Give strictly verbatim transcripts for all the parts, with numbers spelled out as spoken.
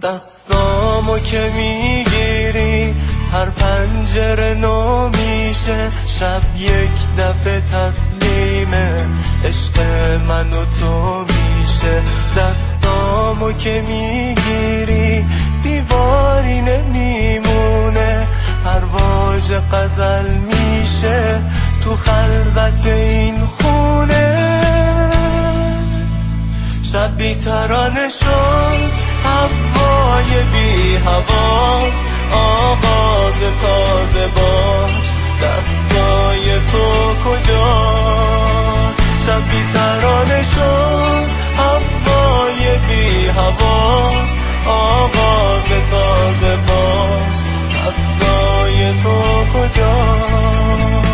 دستامو که میگیری هر پنجره نو میشه، شب یک دفعه تسلیم عشق من و تو میشه. دستامو که میگیری دیواری نمیمونه، پرواژ غزل میشه تو خلوت این خونه. شب بی ترانه شد، هوای بی حواس، آواز تازه باش، دستای تو کجاست؟ شب بی ترانه شد، هوای بی حواس، آواز تازه باش، دستای تو کجاست؟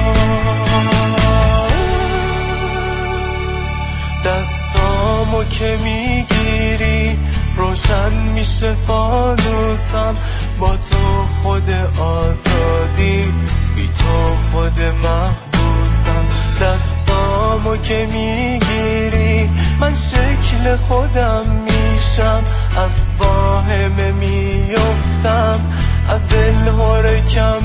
دستامو که میگیری روشن میشه فانوسم، با تو خود آزادی، بی تو خود محبوسم. دستامو که میگیری من شکل خودم میشم، از واهمه میفتم، از دل حرکم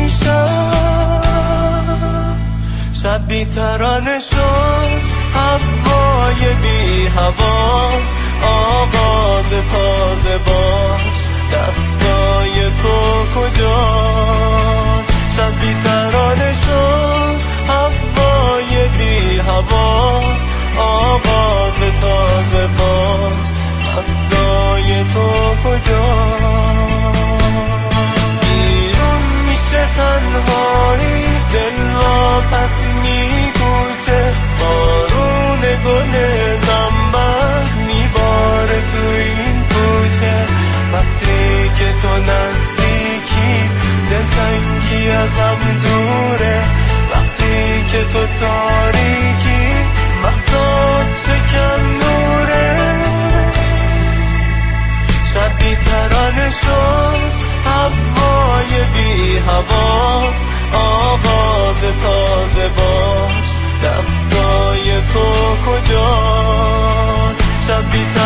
میشم. شب بی ترانه شد، هوای بی حواس، آواز تازه باش، دستای تو کجاست؟ شب بی ترانه شد، هوای بی حواس، آواز تازه باش، دستای تو کجاست؟ بیرون میشه تنهایی، دل واپس میپوچه، بارون گل زنبق میباره تو این کوچه. وقتی که تو نزدیکی دلتنگی ازم دوره، وقتی که تو تاریکی مهتاب شکن نوره. شب بی ترانه شد، هوای بی حواس، آواز تازه باش، دستای تو کجاست؟ شب بی